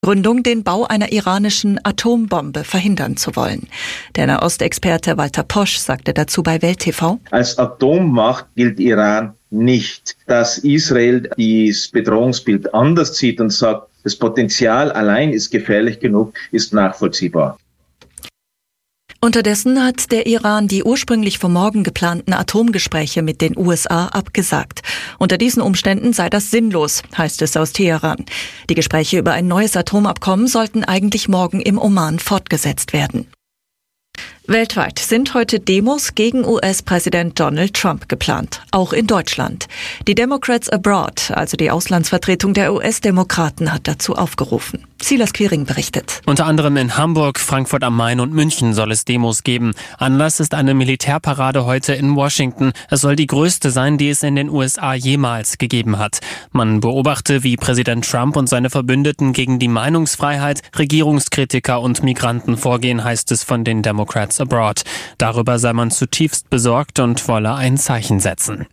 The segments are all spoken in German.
Gründung, den Bau einer iranischen Atombombe verhindern zu wollen. Der Nahostexperte Walter Posch sagte dazu bei Welt TV: Als Atommacht gilt Iran nicht. Dass Israel das Bedrohungsbild anders sieht und sagt, das Potenzial allein ist gefährlich genug, ist nachvollziehbar. Unterdessen hat der Iran die ursprünglich für morgen geplanten Atomgespräche mit den USA abgesagt. Unter diesen Umständen sei das sinnlos, heißt es aus Teheran. Die Gespräche über ein neues Atomabkommen sollten eigentlich morgen im Oman fortgesetzt werden. Weltweit sind heute Demos gegen US-Präsident Donald Trump geplant, auch in Deutschland. Die Democrats Abroad, also die Auslandsvertretung der US-Demokraten, hat dazu aufgerufen. Silas Quiring berichtet. Unter anderem in Hamburg, Frankfurt am Main und München soll es Demos geben. Anlass ist eine Militärparade heute in Washington. Es soll die größte sein, die es in den USA jemals gegeben hat. Man beobachte, wie Präsident Trump und seine Verbündeten gegen die Meinungsfreiheit, Regierungskritiker und Migranten vorgehen, heißt es von den Democrats Abroad. Darüber sei man zutiefst besorgt und wolle ein Zeichen setzen.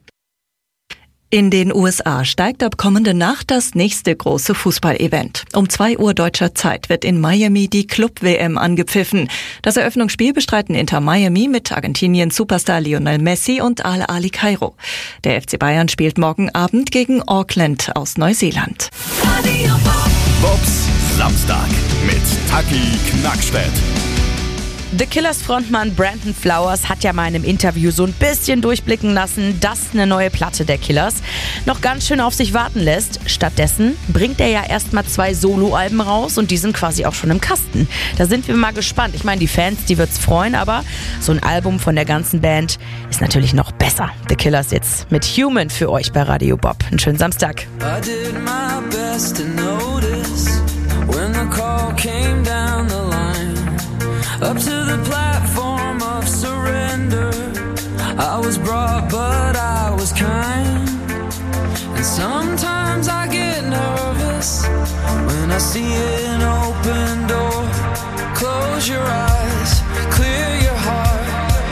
In den USA steigt ab kommende Nacht das nächste große Fußballevent. Um 2 Uhr deutscher Zeit wird in Miami die Club-WM angepfiffen. Das Eröffnungsspiel bestreiten Inter Miami mit Argentiniens Superstar Lionel Messi und Al Ahly Kairo. Der FC Bayern spielt morgen Abend gegen Auckland aus Neuseeland. Bobs Samstag mit Taki Knackstedt. The Killers Frontmann Brandon Flowers hat ja mal in einem Interview so ein bisschen durchblicken lassen, dass eine neue Platte der Killers noch ganz schön auf sich warten lässt. Stattdessen bringt er ja erstmal 2 Soloalben raus und die sind quasi auch schon im Kasten. Da sind wir mal gespannt. Ich meine, die Fans, die wird's freuen, aber so ein Album von der ganzen Band ist natürlich noch besser. The Killers jetzt mit Human für euch bei Radio Bob. Einen schönen Samstag. I did my best to notice when the call came down the line. Up to the platform of surrender, I was brought but I was kind. And sometimes I get nervous when I see an open door. Close your eyes, clear your heart.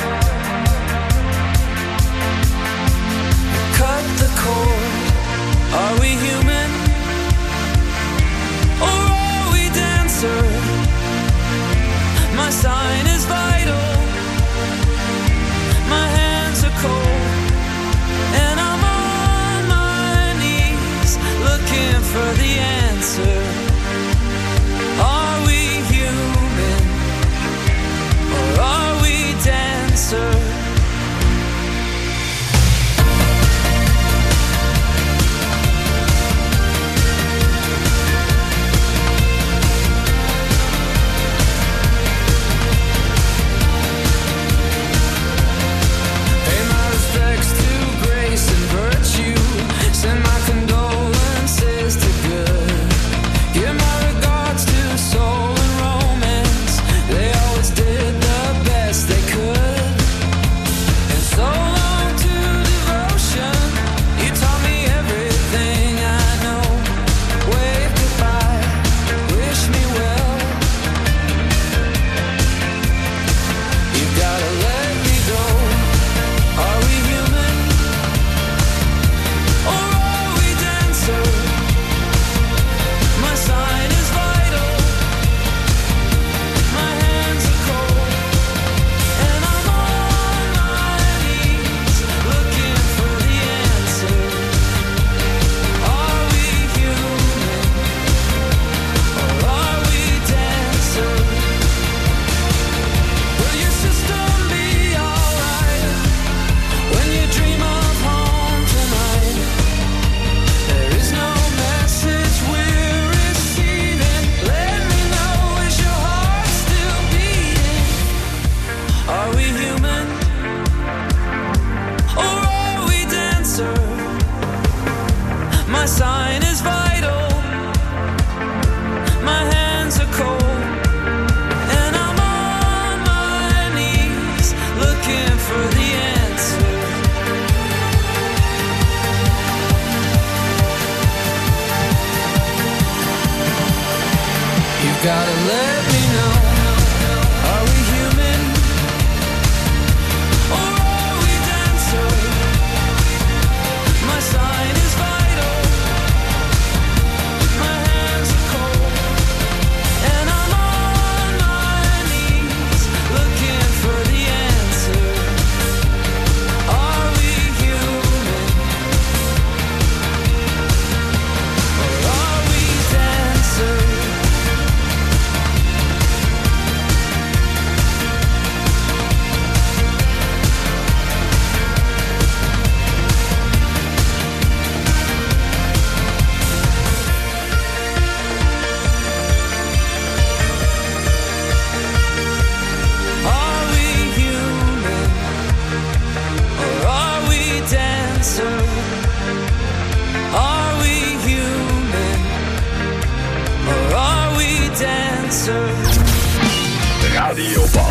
Cut the cord. Are we human? Or are we dancer? My sign is vital, my hands are cold, and I'm on my knees looking for the answer. Are we human, or are we dancer? Send my condolences to good. Give my regards to soul and romance. They always did the best they could. And so long to devotion. You taught me everything I know. Wave goodbye, wish me well. You gotta let me go. Are we human? My sign is vital, my hands are cold, and I'm on my knees looking for the answer. Are we human, or are we dancer? Will your system be alright when you dream of home tonight? There is no message we're receiving. Let me know, is your heart still beating? Are we human, or are we dancer? My sign is vital, my hands are cold, and I'm on my knees looking for the answer. You've gotta let me know. Are we human, or are we dancer? My sign is vital, my hands are cold, answer. Radio Bob.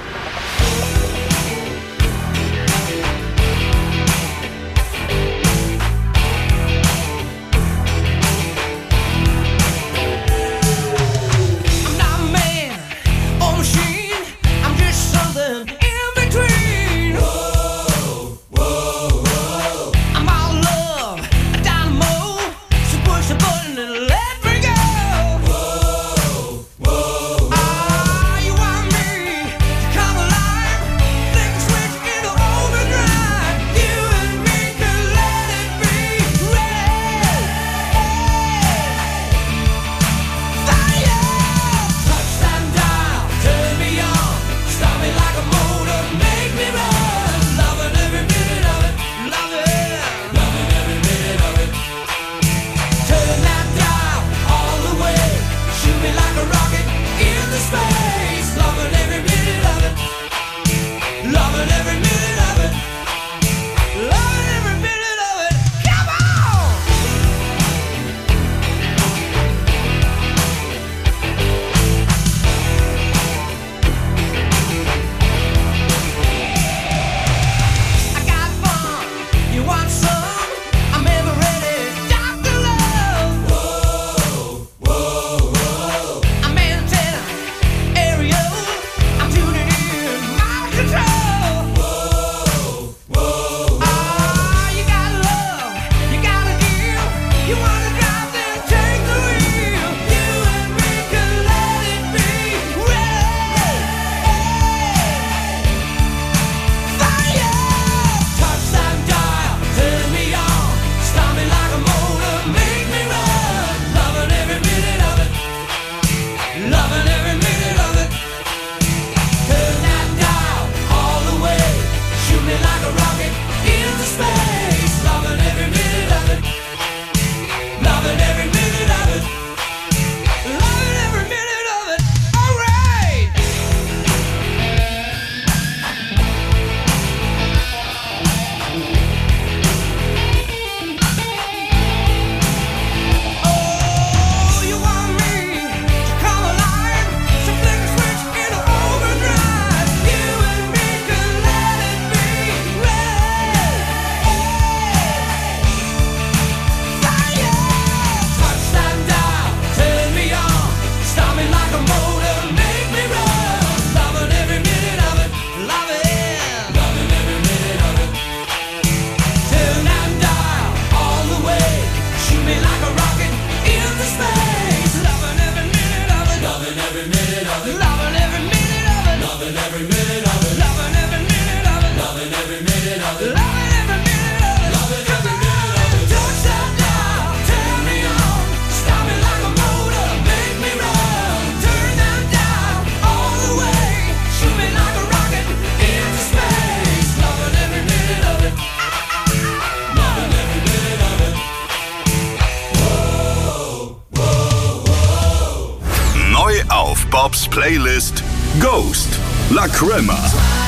Auf Bobs Playlist Ghost, La Crema.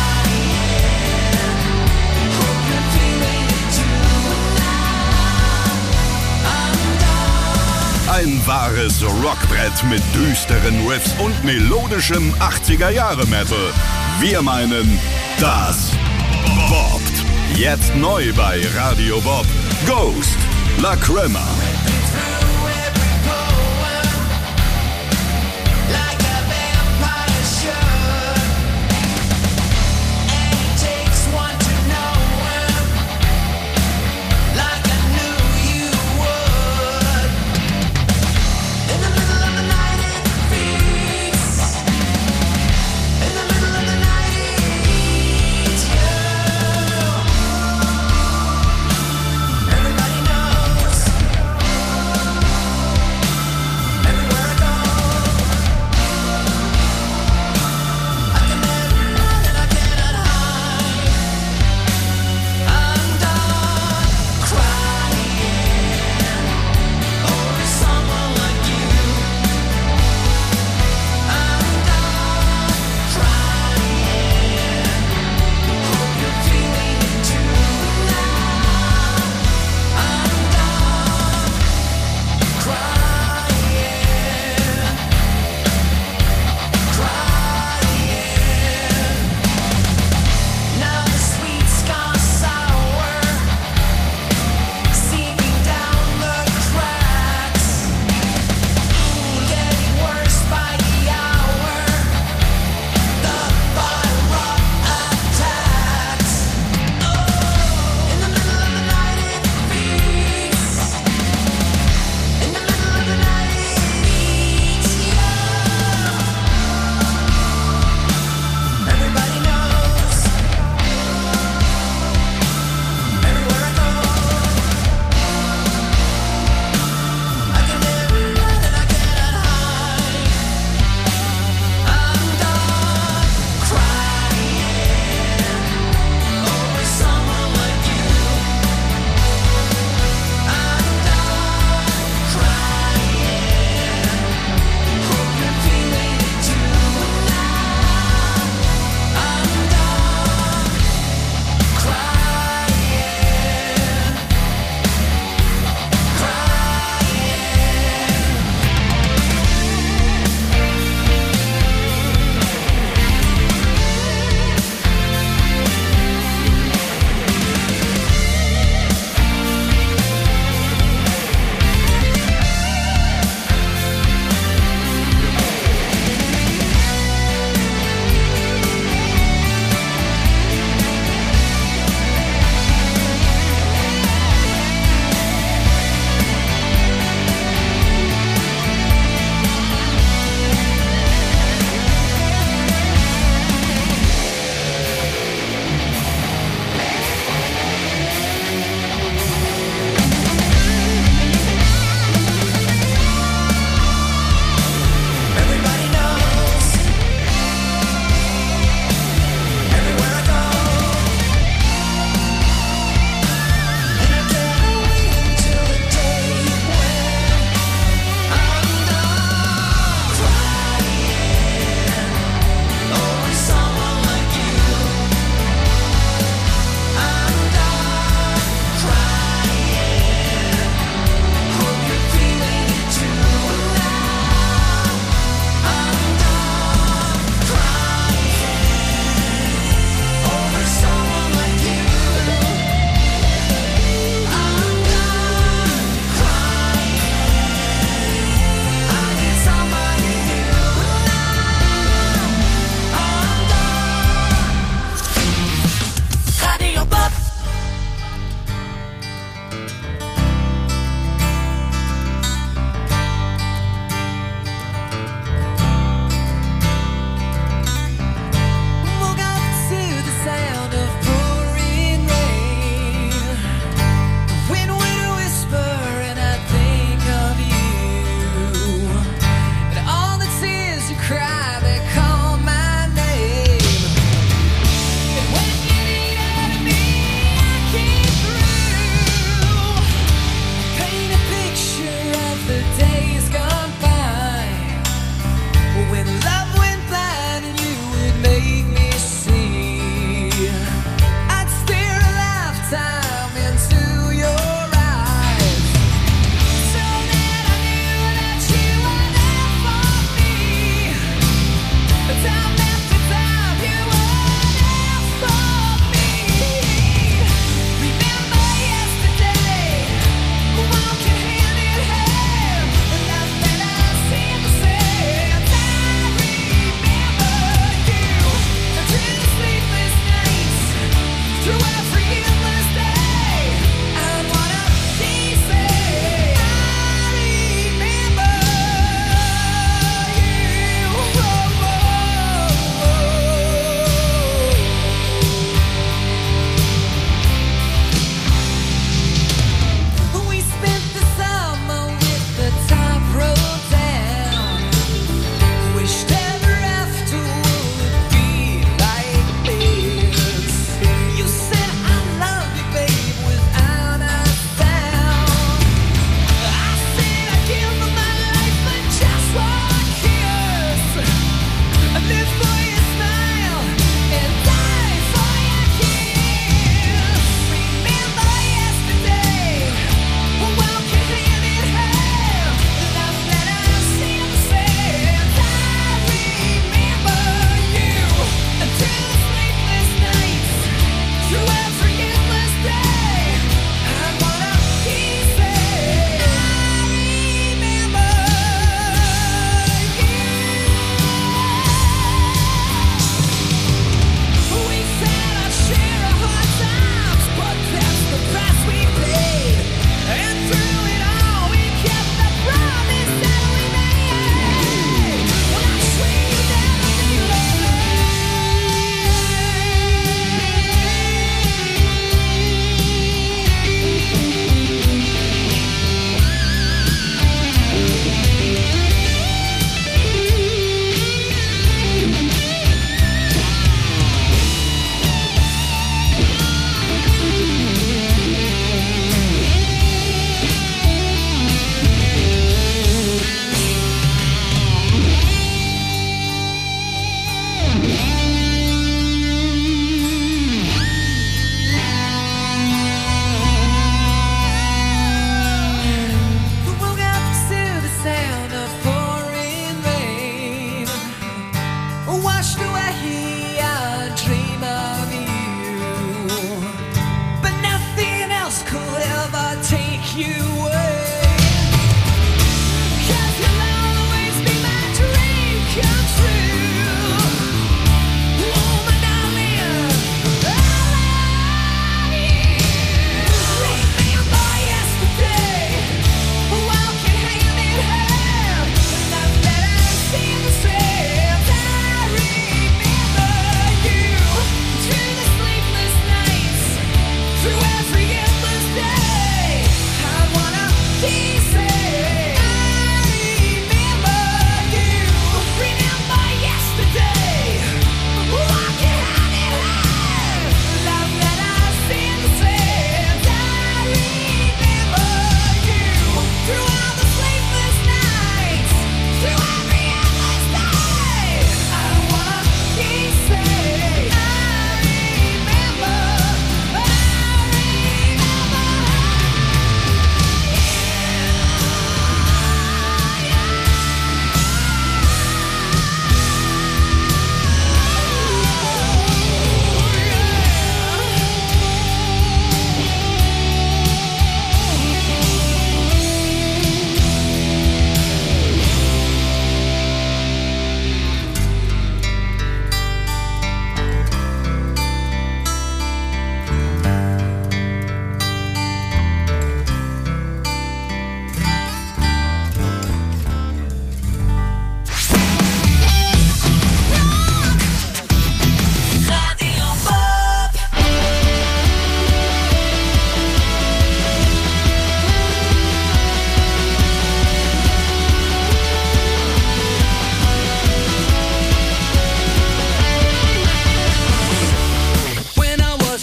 Ein wahres Rockbrett mit düsteren Riffs und melodischem 80er-Jahre-Metal. Wir meinen, das bobbt. Jetzt neu bei Radio Bob. Ghost, La Crema.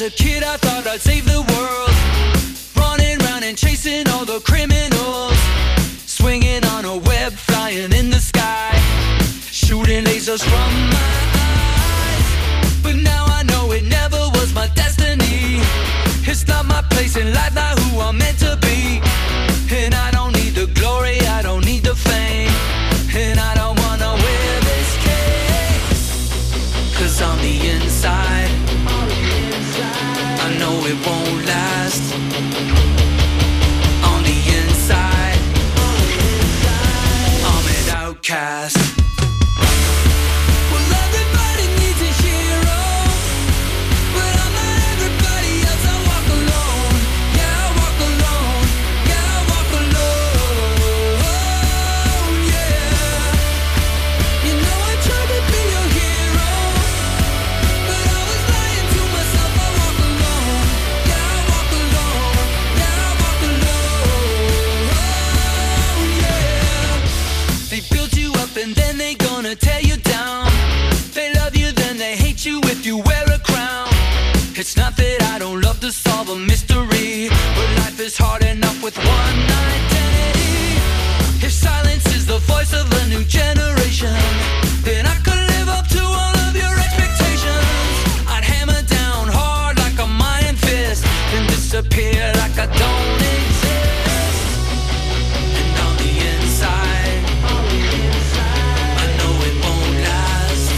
a kid I thought I'd save the world, running round and chasing all the criminals, swinging on a web, flying in the sky, shooting lasers from my eyes. But now I know it never was my destiny. It's not my place in life, not who I'm meant to be. And I don't need the glory, I don't need the fame, and I don't wanna wear this cape. 'Cause on the inside, I know it won't last. On the inside, I'm an outcast. Well, everybody needs a hero, but I'm not everybody else. I walk alone, yeah, I walk alone, yeah, I walk alone, yeah. You know I tried to be a hero, but I was lying to myself. I walk alone, yeah, I walk alone, yeah, I walk alone, yeah. They build you up and then they gonna tear you down. They love you, then they hate you if you wear a crown. It's not that I don't love to solve a mystery, but life is hard enough with one identity. If silence is the voice of a new generation, then I could live up to all of your expectations. I'd hammer down hard like a iron fist, then disappear like I don't exist. And on the inside, I know it won't last.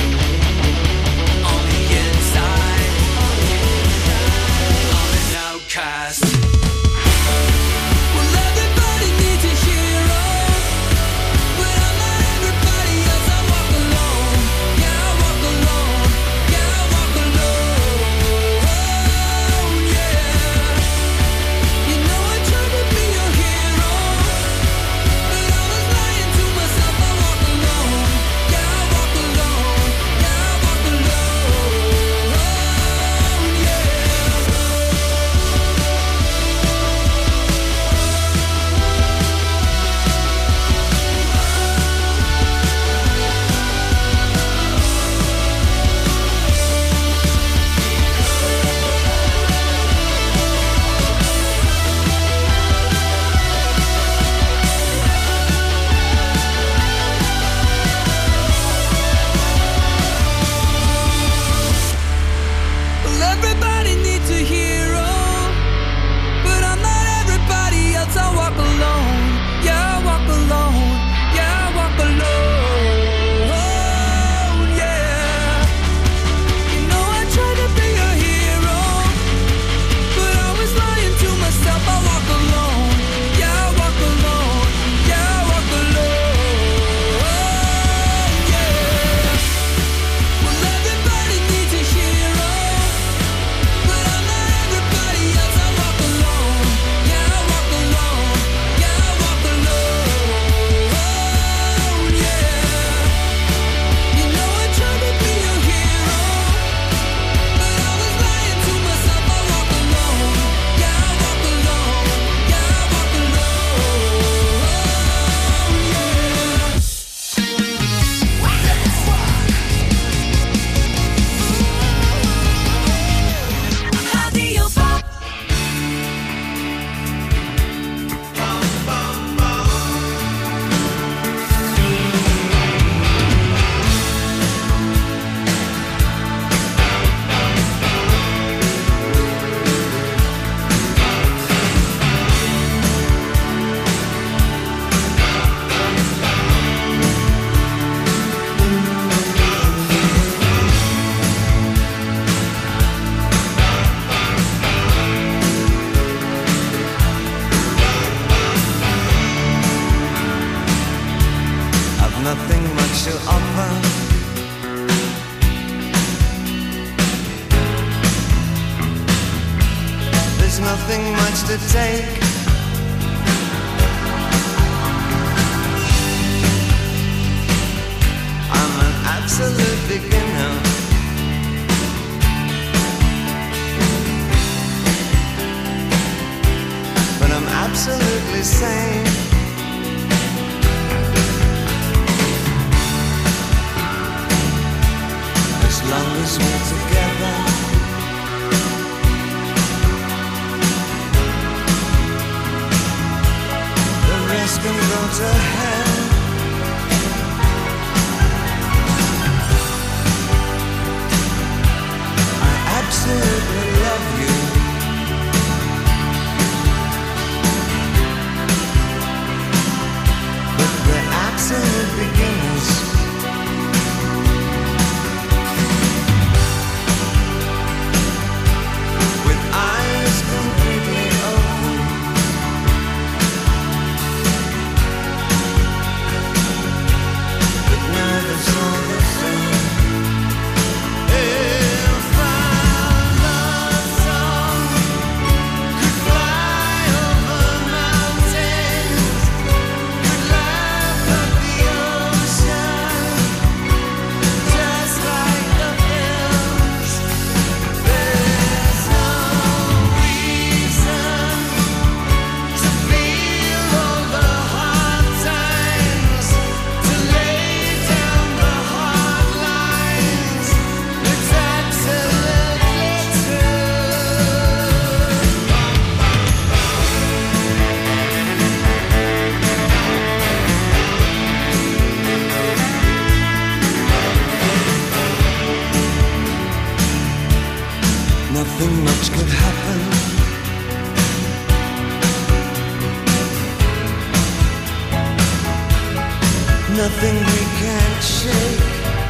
On the inside, I'm an outcast. Well, everybody needs a hero, but I'm not everybody else. I walk alone, yeah, I walk alone, yeah, I walk alone, yeah. You know I tried to be a hero, but I was lying to myself. I walk alone, yeah, I walk alone, yeah, I walk alone, yeah. Well, everybody needs a hero, but I'm not everybody else. I walk alone, yeah, I walk alone, yeah, I walk alone, yeah. You know I tried to be a hero, but I was lying to myself. I walk alone, yeah, I walk alone, yeah, I walk alone, yeah. Well, everybody needs a hero, but I'm not everybody else. I walk alone, yeah, I walk alone, yeah, I walk alone, yeah. You know I tried to be a hero, but I was lying to myself. I walk alone, yeah, I walk alone, yeah, I walk alone, yeah. Radio Pop. I've nothing much to offer. There's nothing much to take. I'm an absolute beginner. But I'm absolutely sane. As long as we're together, to hell. I absolutely love you. But we're absolute beginners. Nothing much could happen. Nothing we can't shake.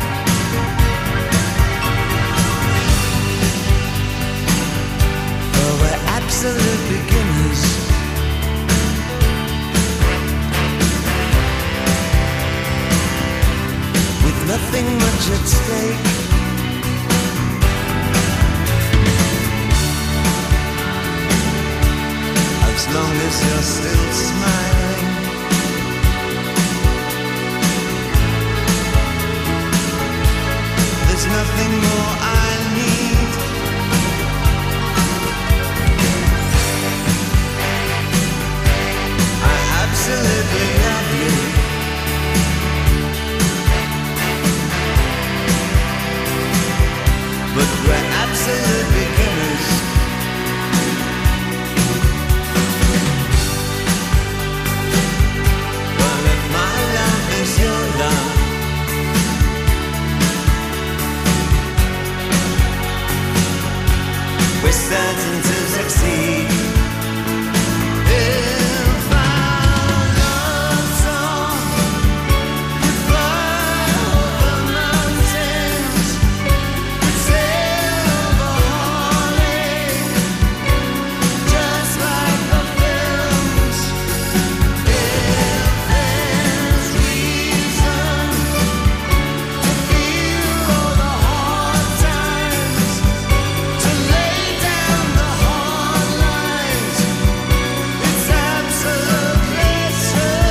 Oh, we're absolute beginners. With nothing much at stake. As long as you're still smiling, there's nothing more I need. I absolutely love you. But we're absolute beginners. We're certain to succeed. If our love song could fly over mountains, could sail over Holly, just like the films. If there's reason to feel all the hard times, to lay down the hard lines, it's absolutely true.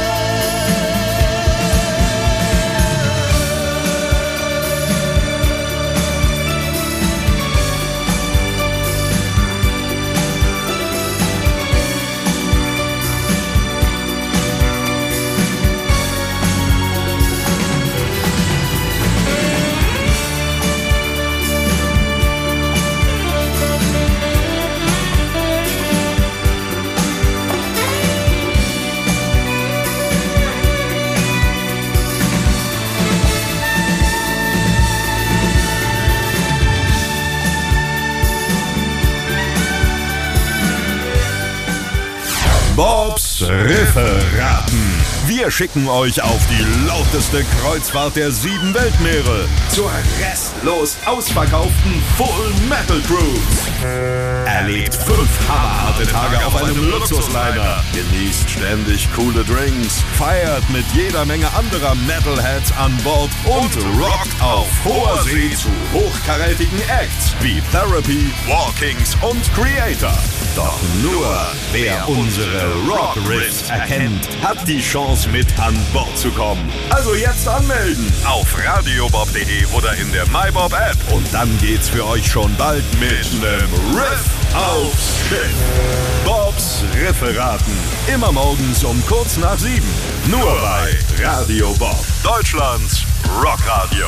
Bobs Rifferaten. Wir schicken euch auf die lauteste Kreuzfahrt der 7 Weltmeere zur restlos ausverkauften Full Metal Cruise. Erlebt 5 hammerharte Tage auf einem Luxusliner, genießt ständig coole Drinks, feiert mit jeder Menge anderer Metalheads an Bord und rockt auf hoher See zu hochkarätigen Acts wie Therapy, Walkings und Creator. Doch nur wer unsere Rock-Riffs erkennt, hat die Chance mit an Bord zu kommen. Also jetzt anmelden auf radiobob.de oder in der MyBob-App. Und dann geht's für euch schon bald mit nem Riff aufs Schiff. Bobs Rifferaten. Immer morgens um kurz nach 7. Nur bei Radio Bob. Deutschlands Rockradio.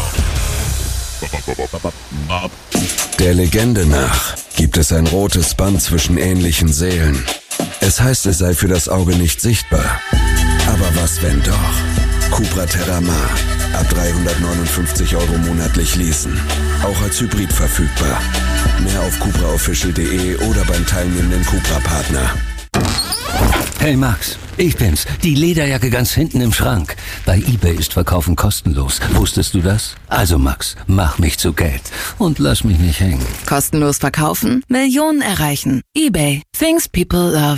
Der Legende nach gibt es ein rotes Band zwischen ähnlichen Seelen. Es heißt, es sei für das Auge nicht sichtbar, aber Aber was, wenn doch? Cupra Terramar. Ab 359 € monatlich leasen. Auch als Hybrid verfügbar. Mehr auf cupraofficial.de oder beim teilnehmenden Cupra-Partner. Hey Max, ich bin's. Die Lederjacke ganz hinten im Schrank. Bei eBay ist Verkaufen kostenlos. Wusstest du das? Also Max, mach mich zu Geld. Und lass mich nicht hängen. Kostenlos verkaufen? Millionen erreichen. eBay. Things people love.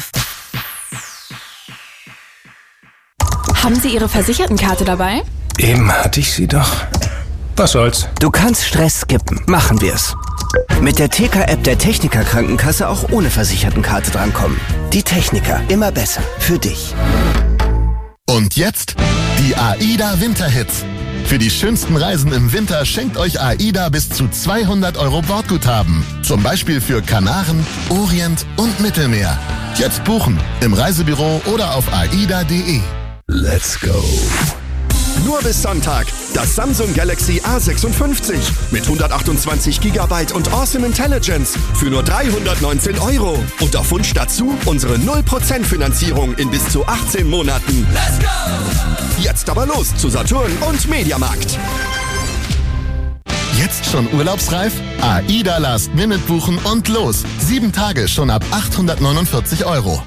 Haben Sie Ihre Versichertenkarte dabei? Eben hatte ich sie doch. Was soll's? Du kannst Stress skippen. Machen wir's. Mit der TK-App der Techniker Krankenkasse auch ohne Versichertenkarte drankommen. Die Techniker, immer besser. Für dich. Und jetzt die AIDA Winterhits. Für die schönsten Reisen im Winter schenkt euch AIDA bis zu 200 € Bordguthaben. Zum Beispiel für Kanaren, Orient und Mittelmeer. Jetzt buchen im Reisebüro oder auf aida.de. Let's go. Nur bis Sonntag das Samsung Galaxy A56 mit 128 GB und Awesome Intelligence für nur 319 €. Und auf Wunsch dazu unsere 0% Finanzierung in bis zu 18 Monaten. Let's go! Jetzt aber los zu Saturn und Mediamarkt. Jetzt schon urlaubsreif? AIDA Last Minute buchen und los. 7 Tage schon ab 849 €.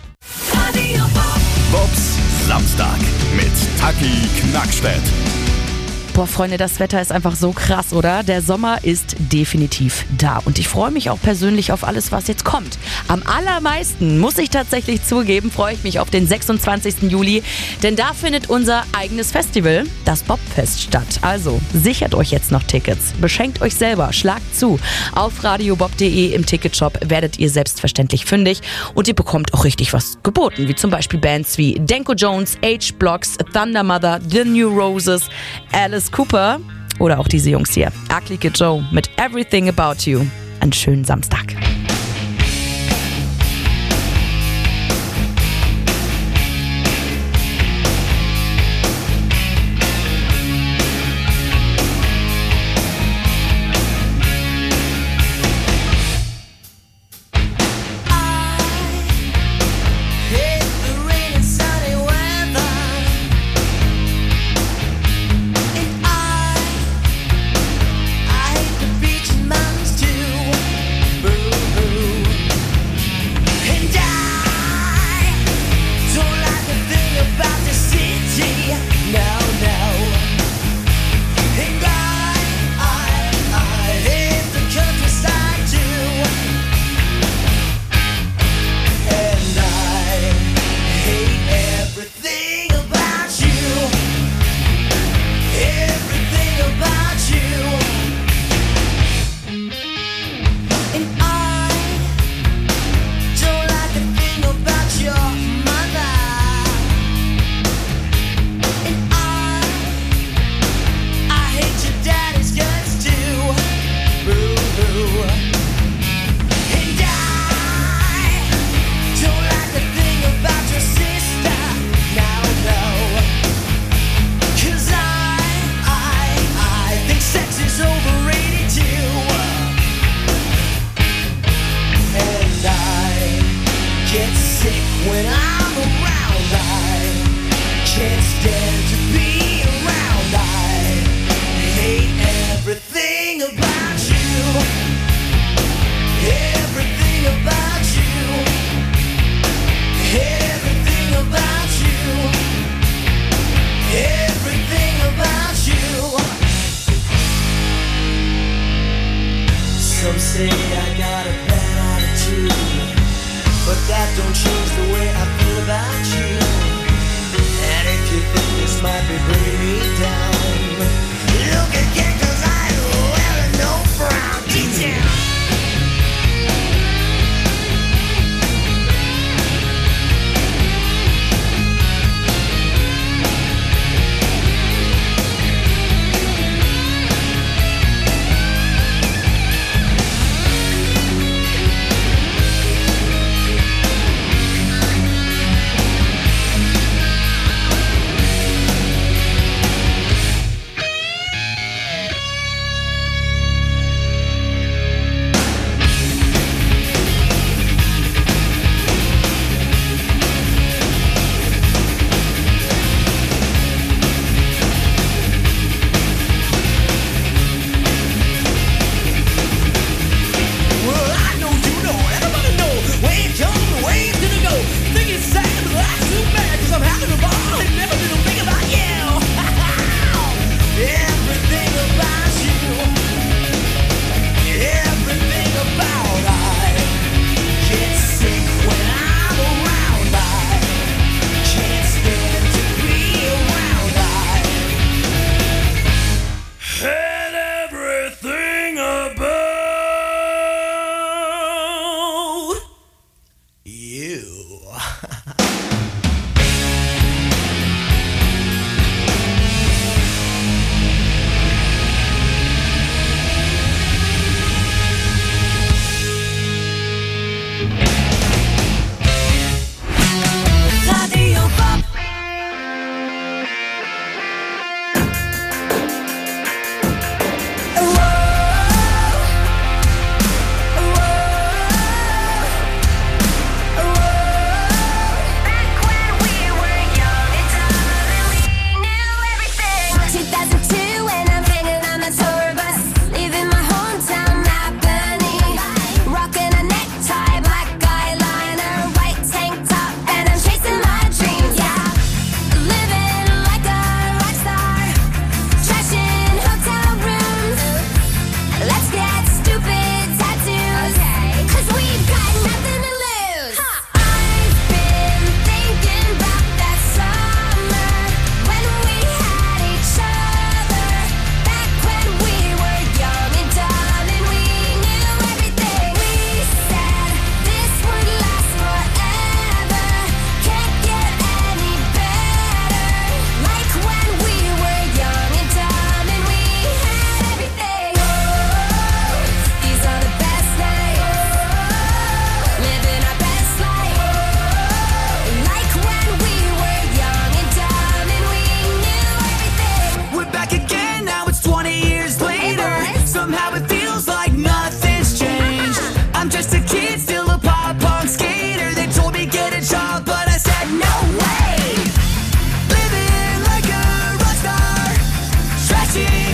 Bobs Samstag mit Taki Knackstedt. Boah, Freunde, das Wetter ist einfach so krass, oder? Der Sommer ist definitiv da. Und ich freue mich auch persönlich auf alles, was jetzt kommt. Am allermeisten, muss ich tatsächlich zugeben, freue ich mich auf den 26. Juli. Denn da findet unser eigenes Festival, das Bobfest, statt. Also sichert euch jetzt noch Tickets. Beschenkt euch selber. Schlagt zu. Auf radiobob.de im Ticketshop werdet ihr selbstverständlich fündig. Und ihr bekommt auch richtig was geboten. Wie zum Beispiel Bands wie Denko Jones, H-Blocks, Thunder Mother, The New Roses, Alice Cooper oder auch diese Jungs hier. Ugly Kid Joe mit Everything About You. Einen schönen Samstag. Some say I got a bad attitude, but that don't change the way I feel about you. And if you think this might be bringing me down, look again, 'cause I wear no brown detail.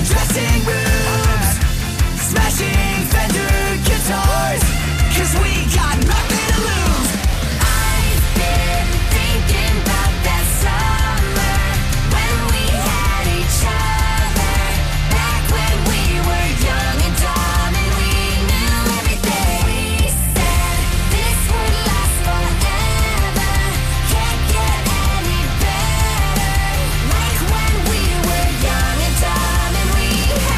dressing rooms, smashing Fender guitars, 'cause we got nothing to lose. I've been thinking about that summer when we had each other, back when we were young and dumb and we knew everything. We said this would last forever, can't get any better, like when we were young and dumb and we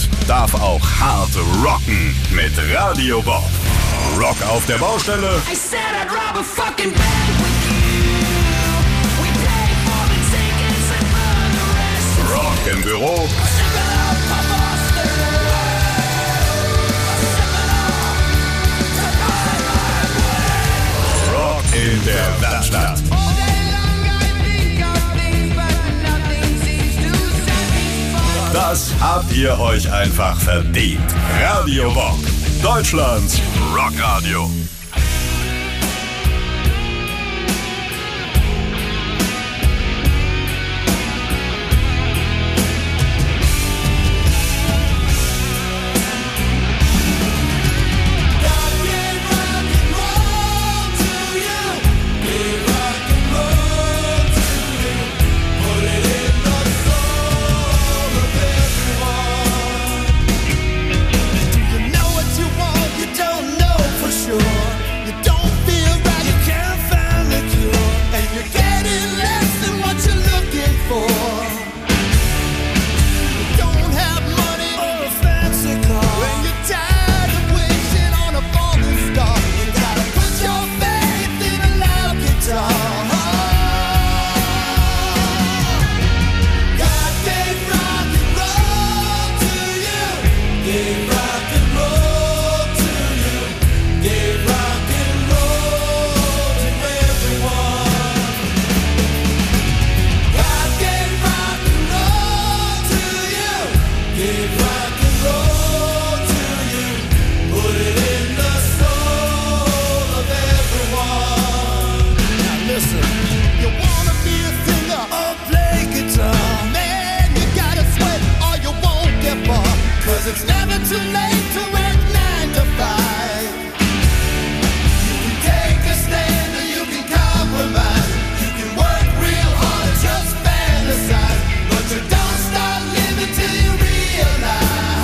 darf auch hart rocken mit Radio Bob. Rock auf der Baustelle. I said I'd rob a fucking bank with you. We pay for the tickets and burn the rest. Rock im Büro. Rock in der Werkstatt. Das habt ihr euch einfach verdient. Radio Bob, Deutschlands Rockradio. It's never too late to work 9 to 5. You can take a stand or you can compromise. You can work real hard or just fantasize. But you don't start living till you realize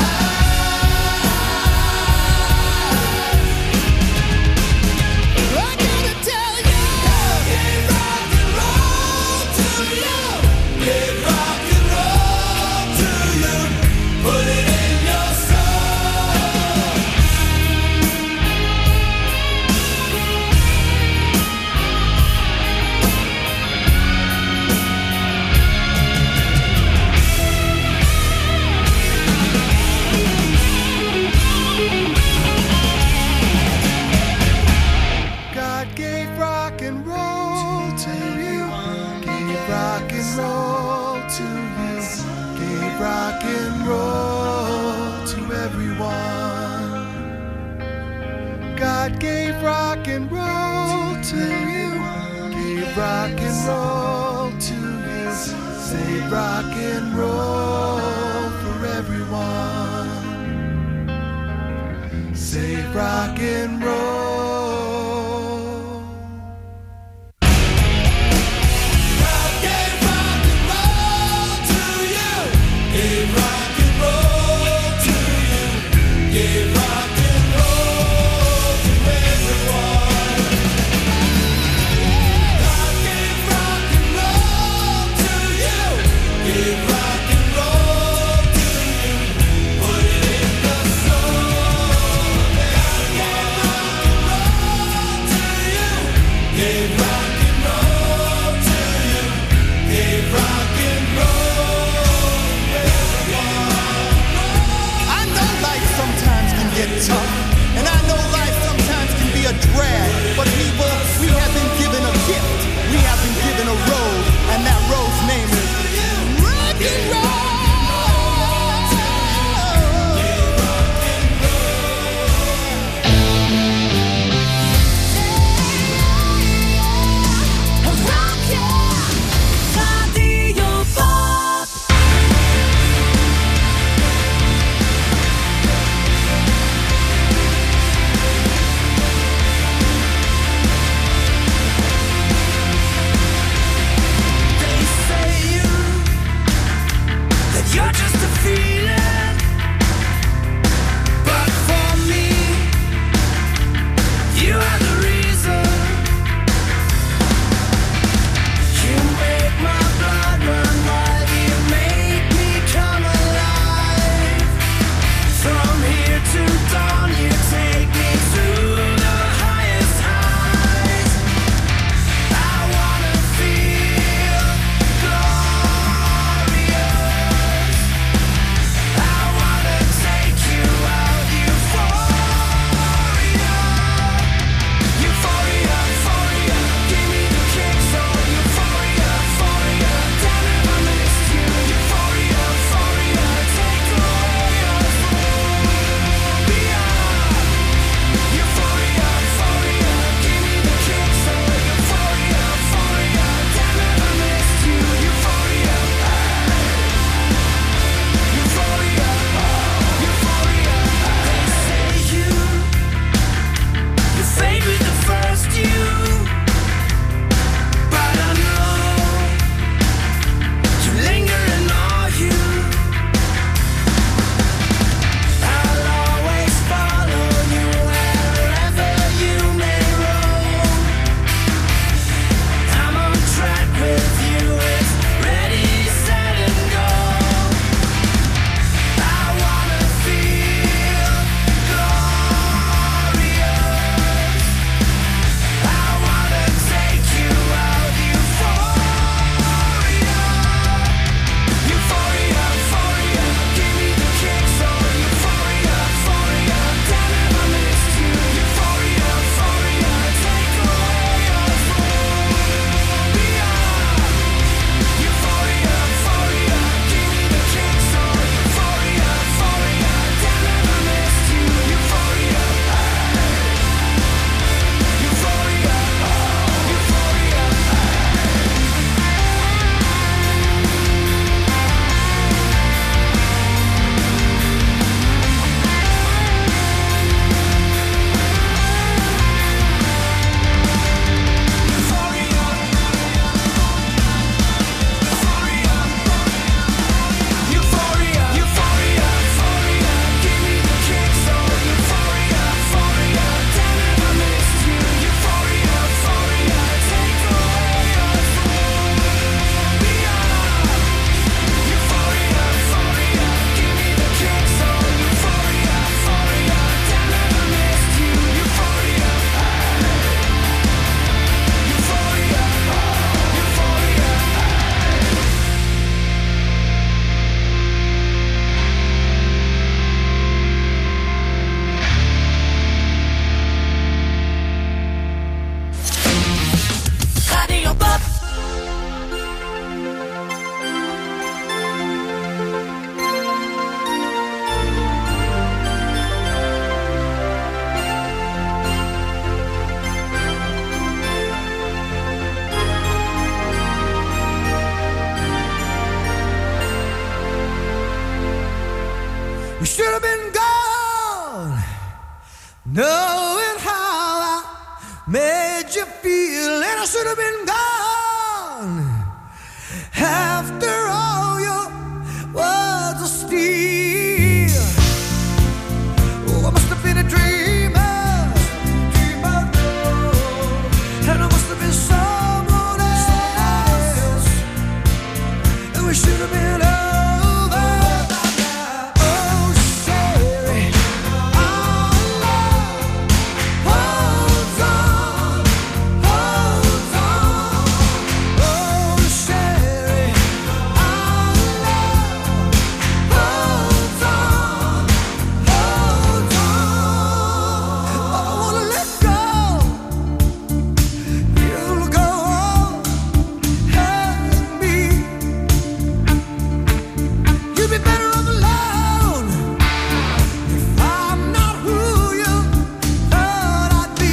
I gotta tell you, give rock and roll to you. Give rock and roll to you. Put it in your soul. God gave rock and roll to you. Gave rock and roll to you. Gave rock and roll to everyone. God gave rock and roll to you. Gave rock and roll to you. Save rock and roll for everyone. Save rock and roll. God gave rock and roll to you. Gave rock and roll to you. Gave rock and roll to everyone. God gave rock and roll to you. Gave rock and roll to you. Put it in the soul. God gave rock We should have been gone, knowing how I made you feel, and I should have been gone after all your words of steel. Oh, I must have been a dreamer, and I must have been someone else, and we should have been over. Oh, Sherry, our love holds on, holds on. Oh, Sherry, our love holds on, holds on. I wanna let go. You'll go on and me. You'd be better off alone if I'm not who you thought I'd be.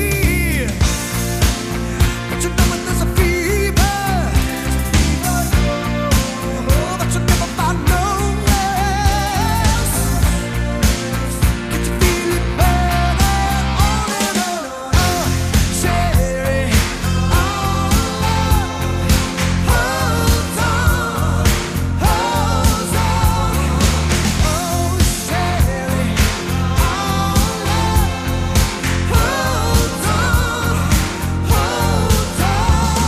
But you know when there's a fever, oh, but you never find nowhere else. Can you feel it burning on and on? Oh, Sherry, our love holds on, holds on. Oh, Sherry, our love holds on, holds on.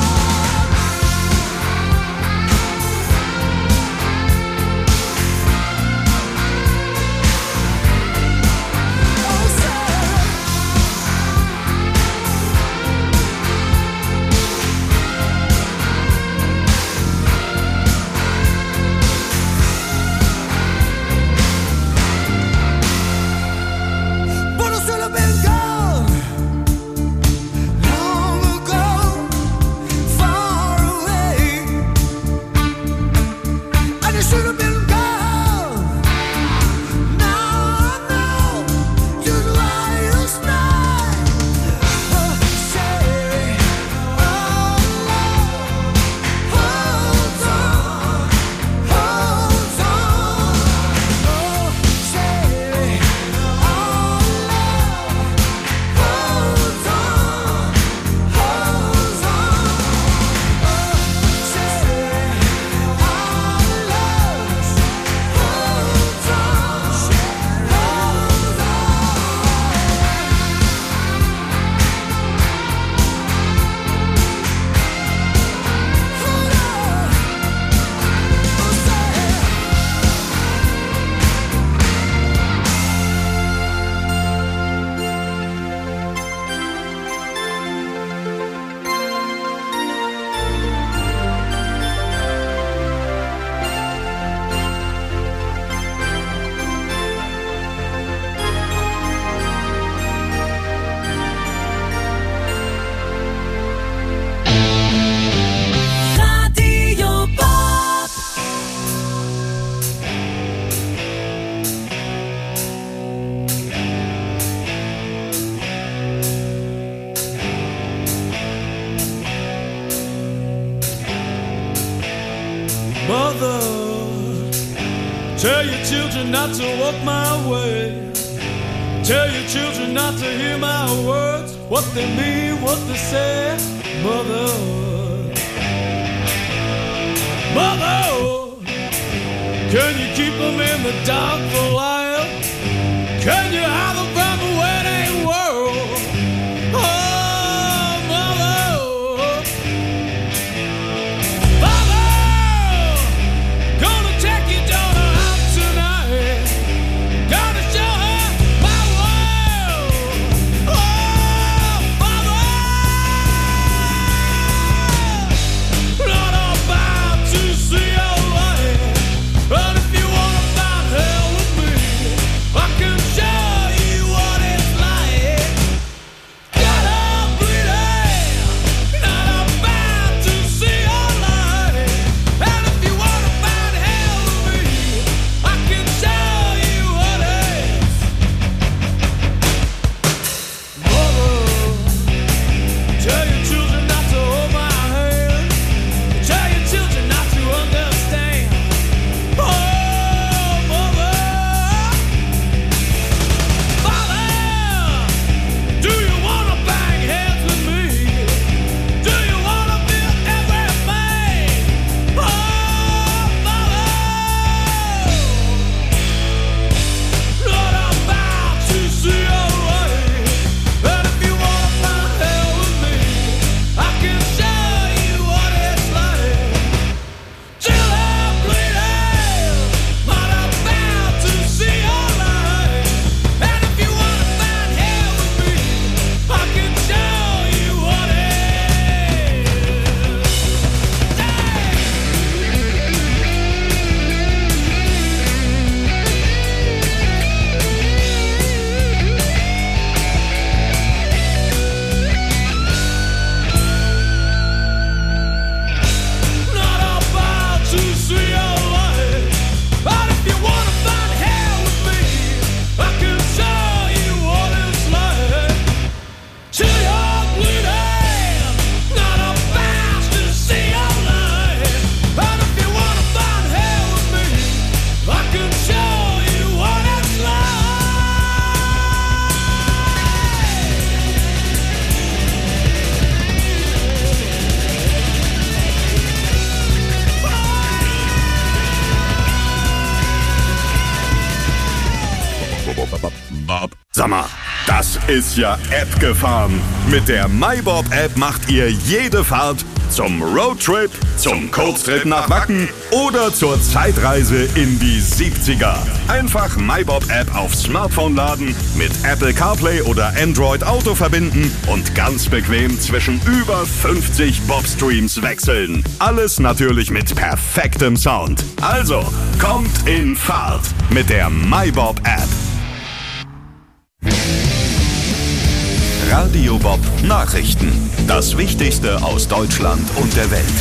But I should have been gone long ago, far away, and you should have been gone. Now I know just why you stay. Oh, Sherry, our love holds on, holds on. Oh, Sherry, our love holds on, holds on. Oh, Sherry, our love holds on, Radio Bob. Mother, tell your children not to walk my way. Tell your children not to hear my words, what they mean, what they say. Mother, Mother, can you keep them in the dark for a while? Can you hide them from the wedding world? Oh, Mother, Mother, gonna take your daughter out tonight. Gonna show her my world. Oh, Mother, not about to see your light. But if you wanna find hell with me, Bob. Sag mal, das ist ja App gefahren. Mit der MyBob-App macht ihr jede Fahrt zum Roadtrip, zum Kurztrip nach Wacken oder zur Zeitreise in die 70er. Einfach MyBob-App aufs Smartphone laden, mit Apple CarPlay oder Android Auto verbinden und ganz bequem zwischen über 50 Bob-Streams wechseln. Alles natürlich mit perfektem Sound. Also, kommt in Fahrt mit der MyBob-App. Radio Bob Nachrichten. Das Wichtigste aus Deutschland und der Welt.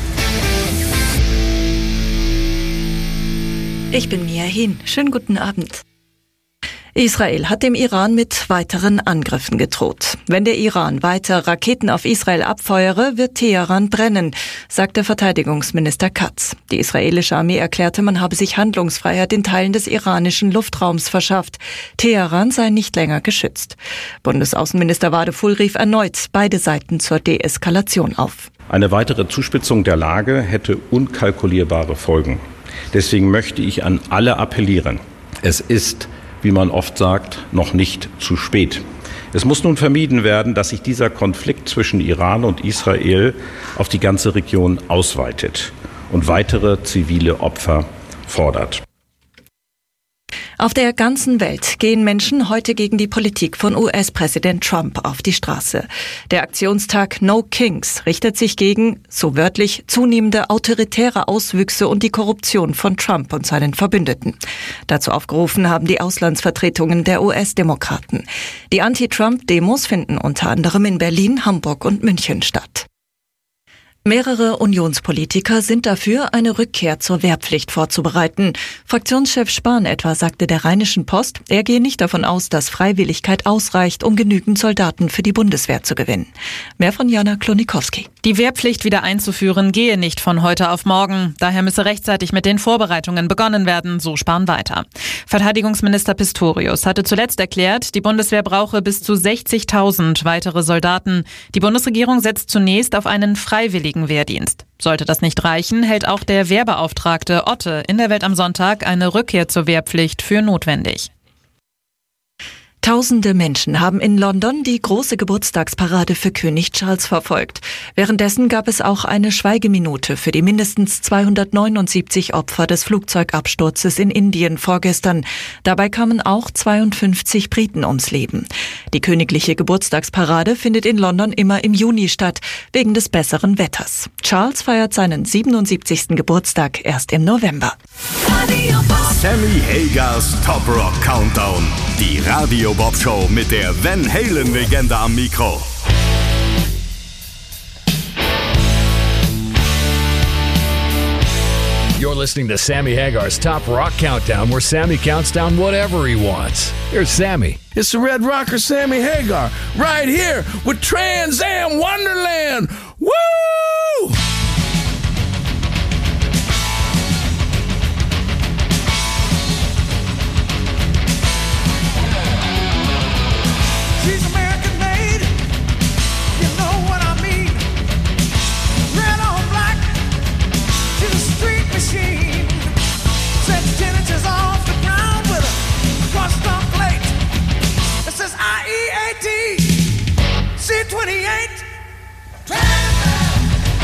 Ich bin Mia Hin. Schönen guten Abend. Israel hat dem Iran mit weiteren Angriffen gedroht. Wenn der Iran weiter Raketen auf Israel abfeuere, wird Teheran brennen, sagte Verteidigungsminister Katz. Die israelische Armee erklärte, man habe sich Handlungsfreiheit in Teilen des iranischen Luftraums verschafft. Teheran sei nicht länger geschützt. Bundesaußenminister Wadefuhl rief erneut beide Seiten zur Deeskalation auf. Eine weitere Zuspitzung der Lage hätte unkalkulierbare Folgen. Deswegen möchte ich an alle appellieren. Es ist, wie man oft sagt, noch nicht zu spät. Es muss nun vermieden werden, dass sich dieser Konflikt zwischen Iran und Israel auf die ganze Region ausweitet und weitere zivile Opfer fordert. Auf der ganzen Welt gehen Menschen heute gegen die Politik von US-Präsident Trump auf die Straße. Der Aktionstag No Kings richtet sich gegen, so wörtlich, zunehmende autoritäre Auswüchse und die Korruption von Trump und seinen Verbündeten. Dazu aufgerufen haben die Auslandsvertretungen der US-Demokraten. Die Anti-Trump-Demos finden unter anderem in Berlin, Hamburg und München statt. Mehrere Unionspolitiker sind dafür, eine Rückkehr zur Wehrpflicht vorzubereiten. Fraktionschef Spahn etwa sagte der Rheinischen Post, er gehe nicht davon aus, dass Freiwilligkeit ausreicht, um genügend Soldaten für die Bundeswehr zu gewinnen. Mehr von Jana Klonikowski. Die Wehrpflicht wieder einzuführen gehe nicht von heute auf morgen. Daher müsse rechtzeitig mit den Vorbereitungen begonnen werden, so Spahn weiter. Verteidigungsminister Pistorius hatte zuletzt erklärt, die Bundeswehr brauche bis zu 60.000 weitere Soldaten. Die Bundesregierung setzt zunächst auf einen freiwilligen Wehrdienst. Sollte das nicht reichen, hält auch der Wehrbeauftragte Otte in der Welt am Sonntag eine Rückkehr zur Wehrpflicht für notwendig. Tausende Menschen haben in London die große Geburtstagsparade für König Charles verfolgt. Währenddessen gab es auch eine Schweigeminute für die mindestens 279 Opfer des Flugzeugabsturzes in Indien vorgestern. Dabei kamen auch 52 Briten ums Leben. Die königliche Geburtstagsparade findet in London immer im Juni statt, wegen des besseren Wetters. Charles feiert seinen 77. Geburtstag erst im November. Sammy Hagars Top Rock Countdown. Die Radio Bob Show mit der Van Halen Legende am Mikro. You're listening to Sammy Hagar's Top Rock Countdown, where Sammy counts down whatever he wants. Here's Sammy. It's the Red Rocker Sammy Hagar, right here with Trans Am Wonderland. Woo! She's American made, you know what I mean. Red on black, she's a street machine. 10 inches off the ground with a crushed up plate. It says IEAT, C28.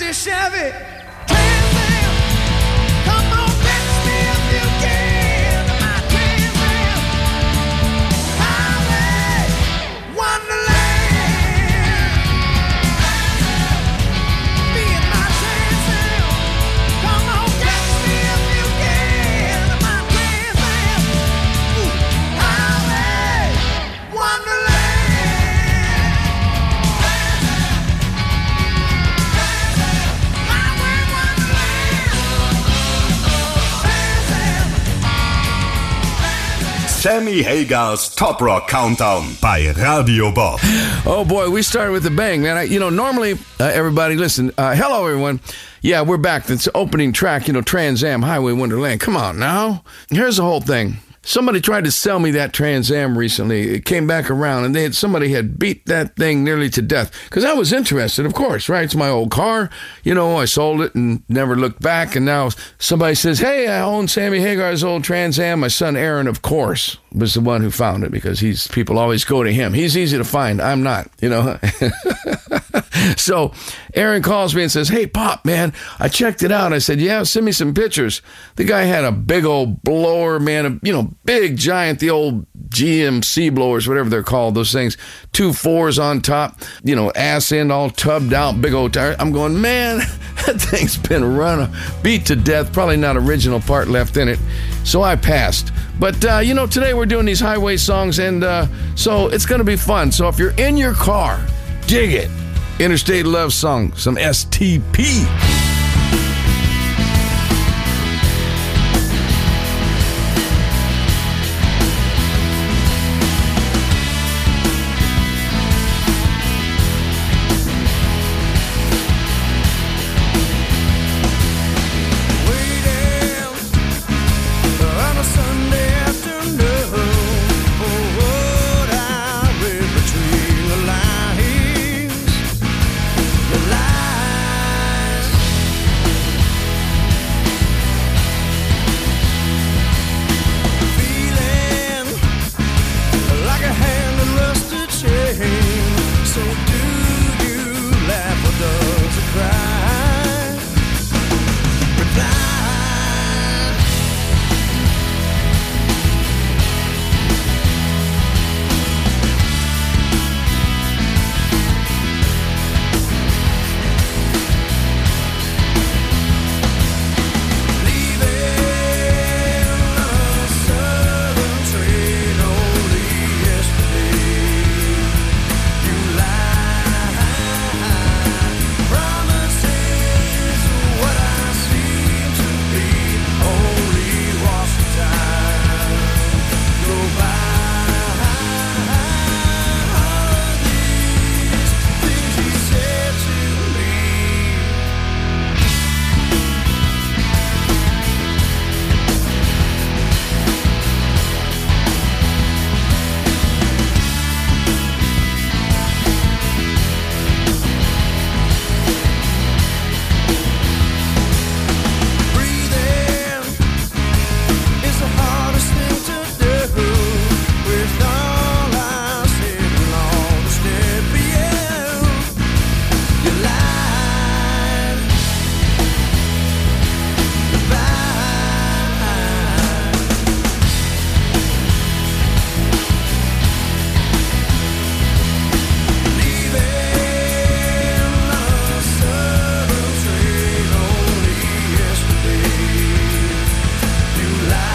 me Chevy, Trans Am. Come on, catch me if you can. My Trans Am Highway Wonderland. Me and my Trans Am. Come on, catch me if you can. My Trans Am Highway Wonderland. Sammy Hagar's Top Rock Countdown bei Radio Bob. Oh boy, we started with a bang, man. Normally, everybody, listen. Hello, everyone. Yeah, we're back. That's the opening track, Trans Am Highway Wonderland. Come on now. Here's the whole thing. Somebody tried to sell me that Trans Am recently. It came back around, and somebody had beat that thing nearly to death. Because I was interested, of course, right? It's my old car. I sold it and never looked back. And now somebody says, hey, I own Sammy Hagar's old Trans Am. My son Aaron, of course, was the one who found it because people always go to him. He's easy to find. I'm not, So Aaron calls me and says, hey, Pop, man, I checked it out. I said, yeah, send me some pictures. The guy had a big old blower, man, big, giant, the old GMC blowers, whatever they're called, those things, 2 4s on top, ass end all tubbed out, big old tire. I'm going, man, that thing's been beat to death, probably not original part left in it. So I passed. But, today we're doing these highway songs, and so it's going to be fun. So if you're in your car, dig it. Interstate Love Song, some STP. So